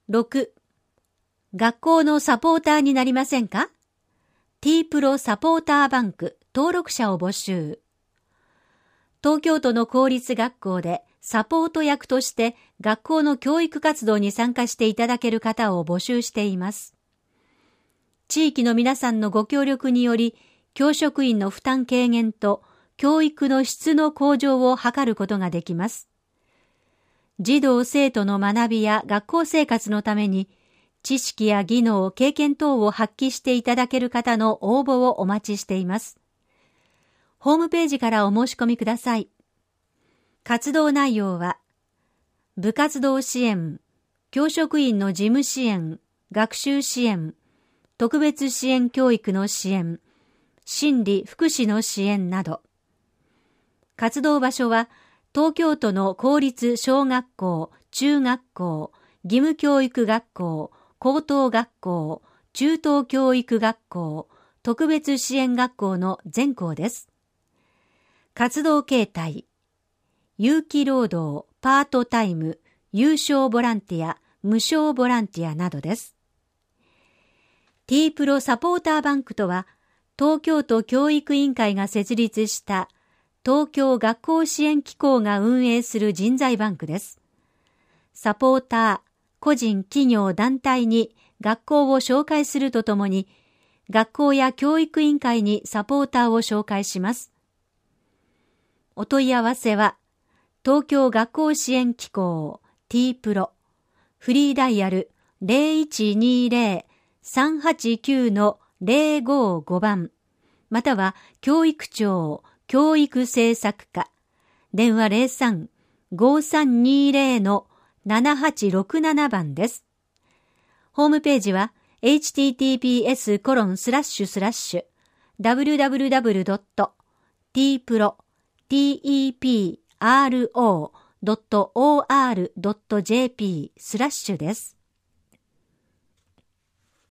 6、学校のサポーターになりませんか？ T プロサポーターバンク登録者を募集。東京都の公立学校でサポート役として学校の教育活動に参加していただける方を募集しています。地域の皆さんのご協力により、教職員の負担軽減と教育の質の向上を図ることができます。児童生徒の学びや学校生活のために、知識や技能、経験等を発揮していただける方の応募をお待ちしています。ホームページからお申し込みください。活動内容は、部活動支援、教職員の事務支援、学習支援、特別支援教育の支援、心理・福祉の支援など。活動場所は、東京都の公立小学校、中学校、義務教育学校、高等学校、中等教育学校、特別支援学校の全校です。活動形態、有期労働、パートタイム、有償ボランティア、無償ボランティアなどです。T プロサポーターバンクとは、東京都教育委員会が設立した東京学校支援機構が運営する人材バンクです。サポーター、個人、企業、団体に学校を紹介するとともに、学校や教育委員会にサポーターを紹介します。お問い合わせは、東京学校支援機構 T プロ、フリーダイヤル 0120-389-055 番、または教育庁教育政策課、電話 03-5320-7867 番です。ホームページは https://www.tpro.or.jp/ です。